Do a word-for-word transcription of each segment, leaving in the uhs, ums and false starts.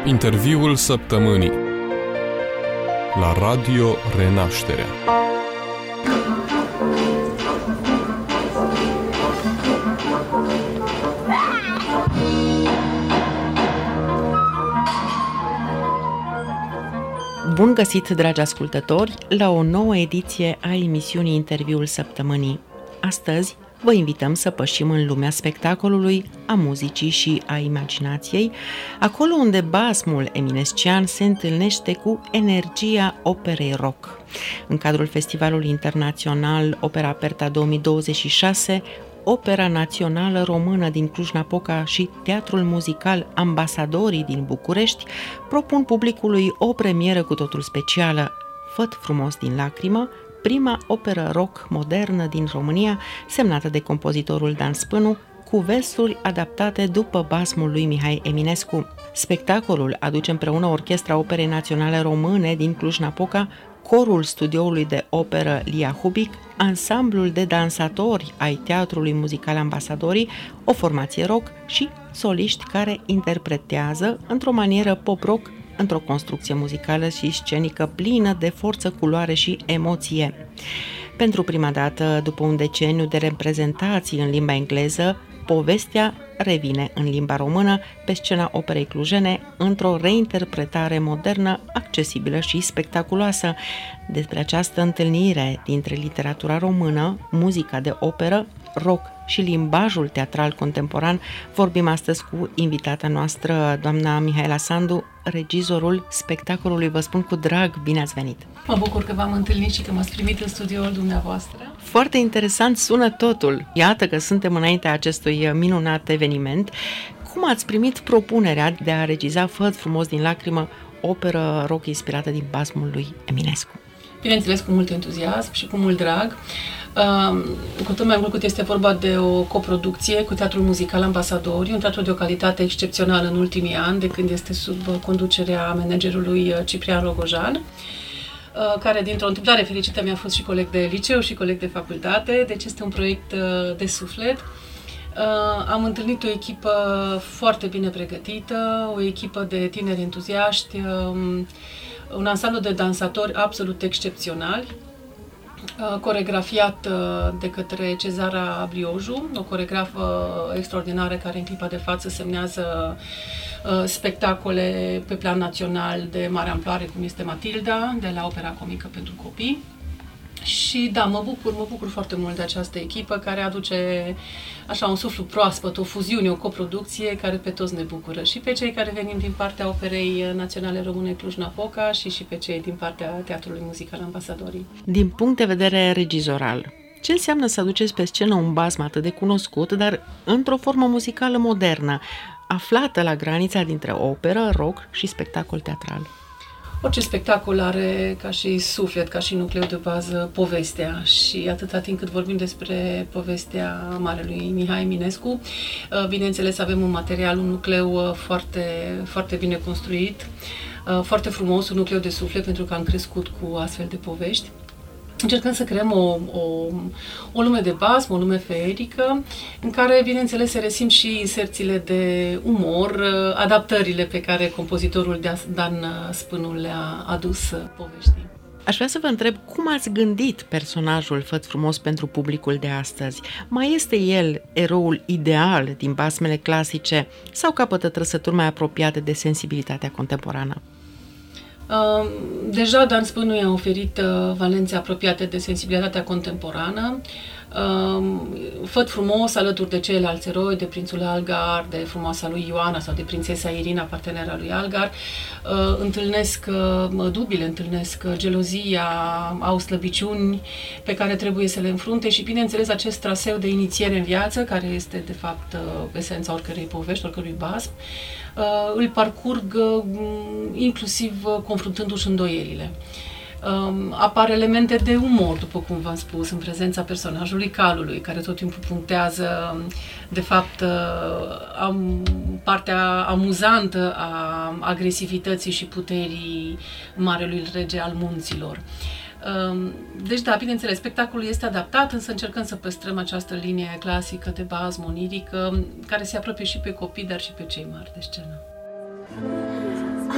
Interviul săptămânii la Radio Renașterea. Bun găsit, dragi ascultători, la o nouă ediție a emisiunii Interviul săptămânii. Astăzi vă invităm să pășim în lumea spectacolului, a muzicii și a imaginației, acolo unde basmul eminescian se întâlnește cu energia operei rock. În cadrul Festivalului Internațional Opera Aperta două mii douăzeci și șase, Opera Națională Română din Cluj-Napoca și Teatrul Muzical Ambasadorii din București propun publicului o premieră cu totul specială, Făt frumos din lacrimă, prima operă rock modernă din România, semnată de compozitorul Dan Spânu, cu versuri adaptate după basmul lui Mihai Eminescu. Spectacolul aduce împreună Orchestra Operei Naționale Române din Cluj-Napoca, corul studioului de operă Lia Hubic, ansamblul de dansatori ai Teatrului Muzical Ambasadorii, o formație rock și soliști care interpretează într-o manieră pop-rock, într-o construcție muzicală și scenică plină de forță, culoare și emoție. Pentru prima dată, după un deceniu de reprezentații în limba engleză, povestea revine în limba română pe scena Operei Clujene într-o reinterpretare modernă, accesibilă și spectaculoasă. Despre această întâlnire dintre literatura română, muzica de operă, rock și limbajul teatral contemporan vorbim astăzi cu invitata noastră, doamna Mihaela Sandu, regizorul spectacolului. Vă spun cu drag, bine ați venit! Mă bucur că v-am întâlnit și că m-ați primit în studioul dumneavoastră. Foarte interesant sună totul. Iată că suntem înaintea acestui minunat eveniment. Cum ați primit propunerea de a regiza Făt frumos din lacrimă, operă rock inspirată din basmul lui Eminescu? Bineînțeles, cu mult entuziasm și cu mult drag. Uh, cu tot mai mult cât este vorba de o coproducție cu Teatrul Muzical Ambasadorii, un teatru de o calitate excepțională în ultimii ani, de când este sub conducerea managerului Ciprian Rogojan, uh, care dintr-o întâmplare fericită mi-a fost și coleg de liceu și coleg de facultate, deci este un proiect uh, de suflet. Uh, am întâlnit o echipă foarte bine pregătită, o echipă de tineri entuziaști, uh, un ansamblu de dansatori absolut excepționali, coregrafiat de către Cezara Brioju, o coregrafă extraordinară care în clipa de față semnează spectacole pe plan național de mare amploare, cum este Matilda, de la Opera Comică pentru Copii. Și da, mă bucur, mă bucur foarte mult de această echipă care aduce așa un suflu proaspăt, o fuziune, o coproducție care pe toți ne bucură. Și pe cei care venim din partea Operei Naționale Române Cluj-Napoca și și pe cei din partea Teatrului Muzical Ambasadorii. Din punct de vedere regizoral, ce înseamnă să aduceți pe scenă un basm atât de cunoscut, dar într-o formă muzicală modernă, aflată la granița dintre operă, rock și spectacol teatral? Orice spectacol are ca și suflet, ca și nucleu de bază povestea și atâta timp cât vorbim despre povestea marelui Mihai Eminescu, bineînțeles avem un material, un nucleu foarte, foarte bine construit, foarte frumos, un nucleu de suflet pentru că am crescut cu astfel de povești. Încercăm să creăm o, o, o lume de basm, o lume feerică, în care, bineînțeles, se resimt și inserțiile de umor, adaptările pe care compozitorul Dan Spânu le-a adus poveștii. Aș vrea să vă întreb cum ați gândit personajul Făt frumos pentru publicul de astăzi? Mai este el eroul ideal din basmele clasice sau capătă trăsături mai apropiate de sensibilitatea contemporană? Deja Dan Spânu i-a oferit valențe apropiate de sensibilitatea contemporană. Făt frumos, alături de ceilalți eroi, de prințul Algar, de frumoasa lui Ioana sau de prințesa Irina, partenera lui Algar, întâlnesc dubile, întâlnesc gelozia, au slăbiciuni pe care trebuie să le înfrunte și, bineînțeles, acest traseu de inițiere în viață, care este, de fapt, esența oricărei povești, oricărui basm, îl parcurg inclusiv confruntându-și îndoielile. Apar elemente de umor, după cum v-am spus, în prezența personajului Calului, care tot timpul punctează, de fapt, am, partea amuzantă a agresivității și puterii marelui rege al munților. Deci, da, bineînțeles, spectacolul este adaptat, însă încercăm să păstrăm această linie clasică de basm onirică, care se apropie și pe copii, dar și pe cei mari de scenă.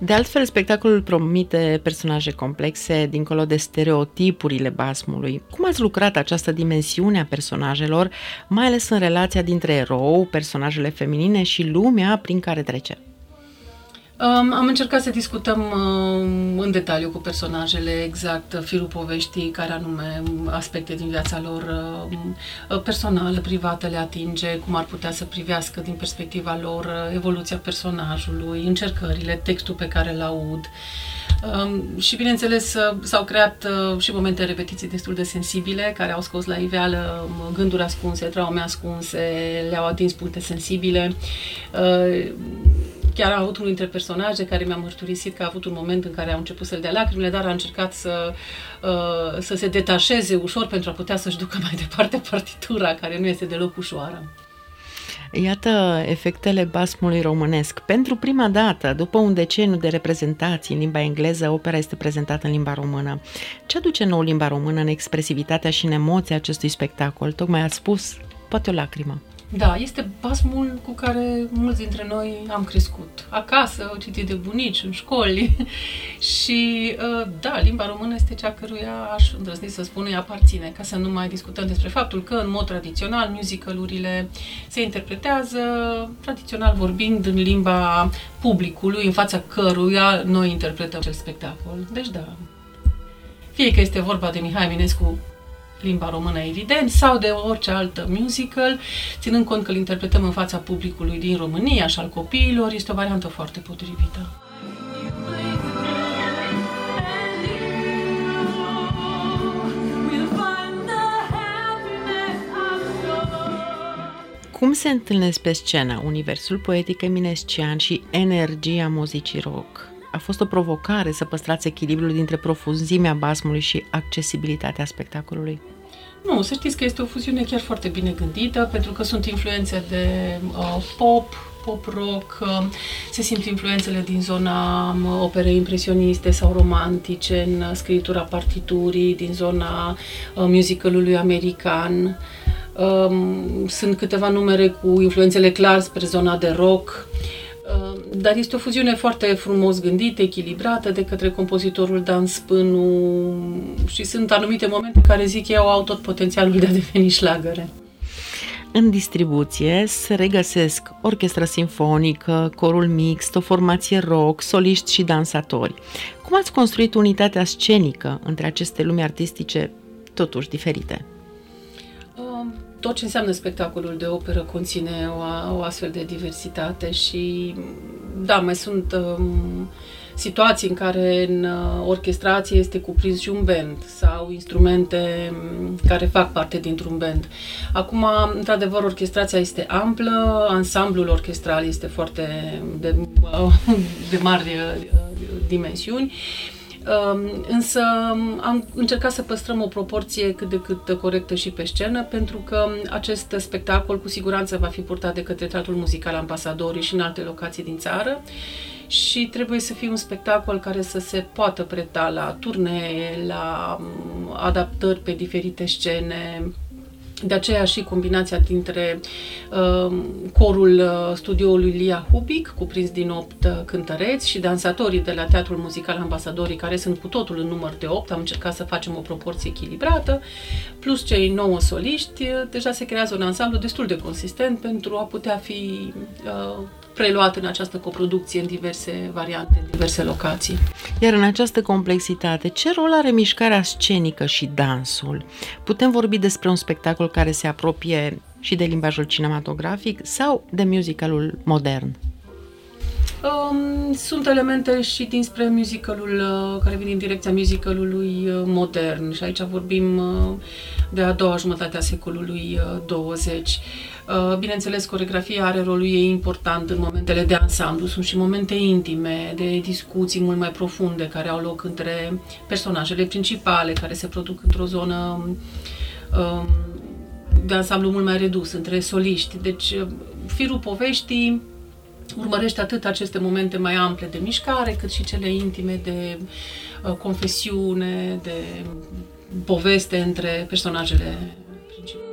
De altfel, spectacolul promite personaje complexe, dincolo de stereotipurile basmului. Cum ați lucrat această dimensiune a personajelor, mai ales în relația dintre erou, personajele feminine și lumea prin care trece? Um, am încercat să discutăm uh, în detaliu cu personajele exact firul poveștii, care anume aspecte din viața lor uh, personală, privată le atinge, cum ar putea să privească din perspectiva lor uh, evoluția personajului, încercările, textul pe care îl aud. Um, și bineînțeles uh, s-au creat uh, și momente de repetiții destul de sensibile, care au scos la iveală uh, gânduri ascunse, traume ascunse, le-au atins puncte sensibile. Uh, Chiar a avut unul dintre personaje care mi-a mărturisit că a avut un moment în care a început să-l dea lacrimile, dar a încercat să, uh, să se detașeze ușor pentru a putea să-și ducă mai departe partitura, care nu este deloc ușoară. Iată efectele basmului românesc. Pentru prima dată, după un deceniu de reprezentații în limba engleză, opera este prezentată în limba română. Ce aduce nou limba română în expresivitatea și în emoția acestui spectacol? Tocmai ați spus, poate o lacrimă. Da, este basmul cu care mulți dintre noi am crescut. Acasă, citit de bunici, în școli. Și, da, limba română este cea căruia, aș îndrăzni să spun, îi aparține, ca să nu mai discutăm despre faptul că, în mod tradițional, musicalurile se interpretează, tradițional vorbind, în limba publicului, în fața căruia noi interpretăm acel spectacol. Deci, da, fie că este vorba de Mihai Eminescu, limba română, evident, sau de orice altă musical, ținând cont că îl interpretăm în fața publicului din România și al copiilor, este o variantă foarte potrivită. Cum se întâlnesc pe scenă universul poetic eminescian și energia muzicii rock? A fost o provocare să păstrați echilibrul dintre profunzimea basmului și accesibilitatea spectacolului? Nu, să știți că este o fuziune chiar foarte bine gândită, pentru că sunt influențe de uh, pop, pop-rock, uh, se simt influențele din zona um, operei impresioniste sau romantice, în uh, scritura partiturii, din zona uh, musicalului american. Um, sunt câteva numere cu influențele clar spre zona de rock, dar este o fuziune foarte frumos gândită, echilibrată de către compozitorul Dan Spânu și sunt anumite momente în care, zic eu, au tot potențialul de a deveni șlagăre. În distribuție se regăsesc orchestră simfonică, corul mixt, o formație rock, soliști și dansatori. Cum ați construit unitatea scenică între aceste lumi artistice totuși diferite? Tot ce înseamnă spectacolul de operă conține o, o astfel de diversitate și, da, mai sunt um, situații în care în orchestrație este cuprins și un band sau instrumente care fac parte dintr-un band. Acum, într-adevăr, orchestrația este amplă, ansamblul orchestral este foarte de, de mari dimensiuni. Însă am încercat să păstrăm o proporție cât de cât corectă și pe scenă, pentru că acest spectacol cu siguranță va fi purtat de către Teatrul Muzical Ambasadorii și în alte locații din țară și trebuie să fie un spectacol care să se poată preta la turnee, la adaptări pe diferite scene. De aceea și combinația dintre uh, corul uh, studioului Lia Hubic, cuprins din opt uh, cântăreți, și dansatorii de la Teatrul Muzical Ambasadorii, care sunt cu totul în număr de opt, am încercat să facem o proporție echilibrată, plus cei nouă soliști, uh, deja se creează un ansamblu destul de consistent pentru a putea fi uh, preluat în această coproducție în diverse variante, în diverse locații. Iar în această complexitate, ce rol are mișcarea scenică și dansul? Putem vorbi despre un spectacol care se apropie și de limbajul cinematografic sau de musicalul modern? Um, sunt elemente și dinspre musicalul uh, care vin din direcția musicalului uh, modern și aici vorbim uh, de a doua jumătate a secolului uh, douăzeci. Uh, bineînțeles, coreografia are rolul ei important în momentele de ansamblu, sunt și momente intime, de discuții mult mai profunde care au loc între personajele principale, care se produc într-o zonă uh, de ansamblu mult mai redus, între soliști. Deci, uh, firul poveștii urmărește atât aceste momente mai ample de mișcare, cât și cele intime de uh, confesiune, de poveste între personajele principale.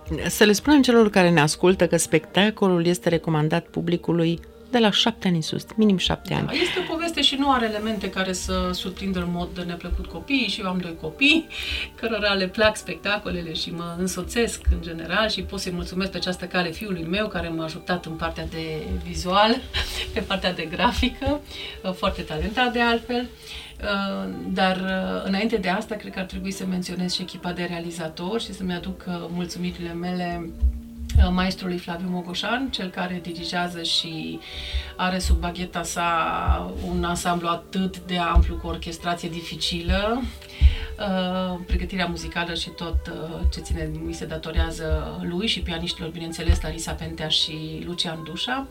Să le spunem celor care ne ascultă că spectacolul este recomandat publicului de la șapte ani în sus, minim șapte ani. Da, este o poveste și nu are elemente care să surprindă în mod neplăcut copiii și eu am doi copii cărora le plac spectacolele și mă însoțesc în general și pot să-i mulțumesc pe această cale fiului meu care m-a ajutat în partea de vizual, pe partea de grafică, foarte talentat de altfel. Dar înainte de asta, cred că ar trebui să menționez și echipa de realizatori și să-mi aduc mulțumirile mele maestrului Flaviu Mogoșan, cel care dirigează și are sub bagheta sa un ansamblu atât de amplu cu orchestrație dificilă, uh, pregătirea muzicală și tot uh, ce ține, mi se datorează lui și pianiștilor, bineînțeles, Larisa Pentea și Lucian Dușa.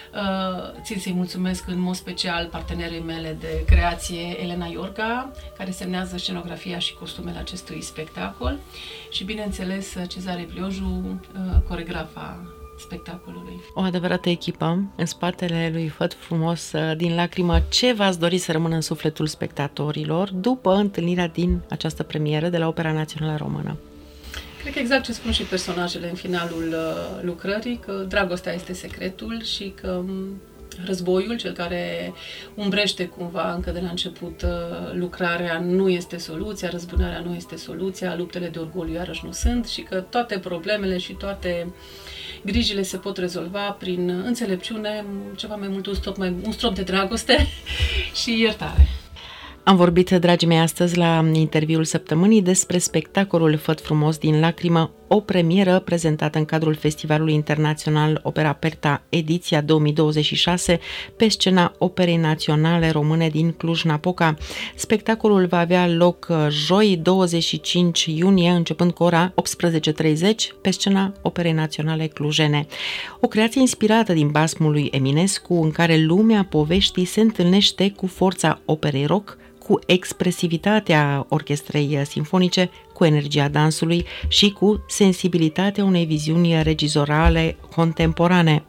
Uh, țin să-i mulțumesc în mod special partenerii mele de creație, Elena Iorga, care semnează scenografia și costumele acestui spectacol și, bineînțeles, Cezare Blioju, uh, coregrafa spectacolului. O adevărată echipă în spatele lui Făt Frumos din Lacrimă. Ce v-ați dori să rămână în sufletul spectatorilor după întâlnirea din această premieră de la Opera Națională Română? Cred că exact ce spun și personajele în finalul uh, lucrării, că dragostea este secretul și că um, războiul, cel care umbrește cumva încă de la început uh, lucrarea, nu este soluția, răzbunarea nu este soluția, luptele de orgoliu iarăși nu sunt și că toate problemele și toate grijile se pot rezolva prin înțelepciune, ceva mai mult un strop, mai, un strop de dragoste și iertare. Am vorbit, dragii mei, astăzi la interviul săptămânii despre spectacolul Făt Frumos din Lacrimă, o premieră prezentată în cadrul Festivalului Internațional Opera Aperta, ediția două mii douăzeci și șase, pe scena Operei Naționale Române din Cluj-Napoca. Spectacolul va avea loc joi, douăzeci și cinci iunie, începând cu ora optsprezece și treizeci, pe scena Operei Naționale Clujene. O creație inspirată din basmul lui Eminescu, în care lumea poveștii se întâlnește cu forța operei rock, cu expresivitatea orchestrei simfonice, cu energia dansului și cu sensibilitatea unei viziuni regizorale contemporane.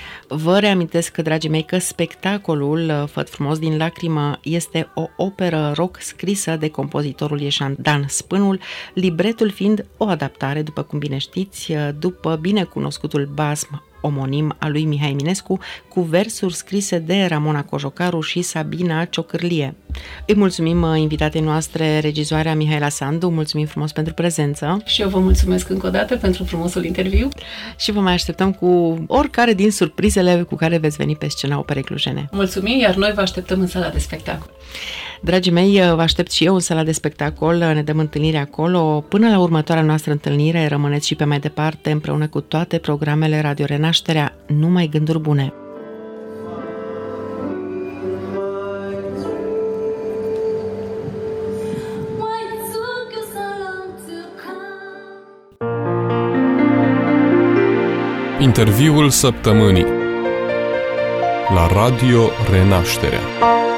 Vă reamintesc, dragii mei, că spectacolul Făt Frumos din Lacrimă este o operă rock scrisă de compozitorul ieșan Dan Spânul, libretul fiind o adaptare, după cum bine știți, după binecunoscutul basm omonim al lui Mihai Eminescu, cu versuri scrise de Ramona Cojocaru și Sabina Ciocârlie. Îi mulțumim invitatei noastre, regizoarea Mihaela Sandu, mulțumim frumos pentru prezență. Și eu vă mulțumesc încă o dată pentru frumosul interviu. Și vă mai așteptăm cu oricare din surprizele cu care veți veni pe scena Operei Clujene. Mulțumim, iar noi vă așteptăm în sala de spectacol. Dragii mei, vă aștept și eu în sala de spectacol, ne dăm întâlnire acolo. Până la următoarea noastră întâlnire, rămâneți și pe mai departe împreună cu toate programele Radio Renașterea. Numai gânduri bune! Interviul săptămânii la Radio Renașterea.